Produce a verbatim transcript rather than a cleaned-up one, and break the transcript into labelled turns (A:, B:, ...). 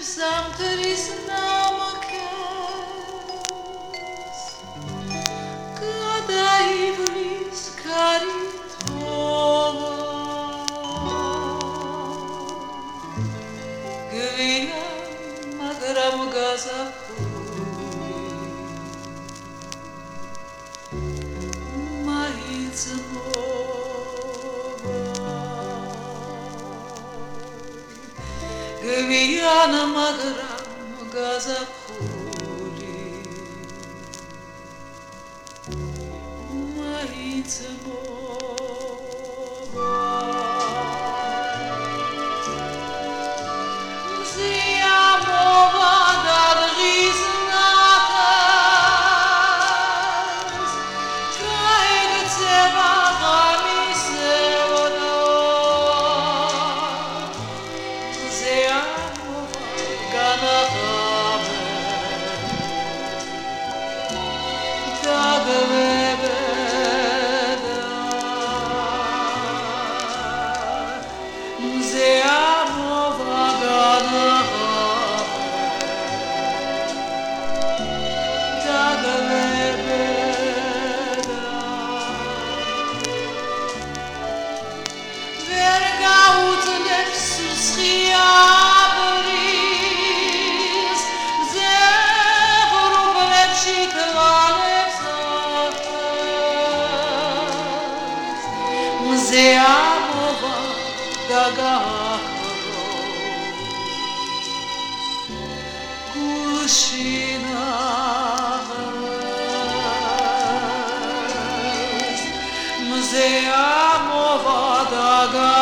A: Zamteris namakes Kada iblis karitova Gvina magram gazapuri Maizmova Gvina magram gazapuri Maizmova Ziamova dar riznatas Traegceva gamisevona Ziamova ganahave Dagvebeda Ziamova Vergaut lepsus chiabris Zevru plepshit valepsas Mzeamova dagakaro Kulshinahas Mzeamova dagakaro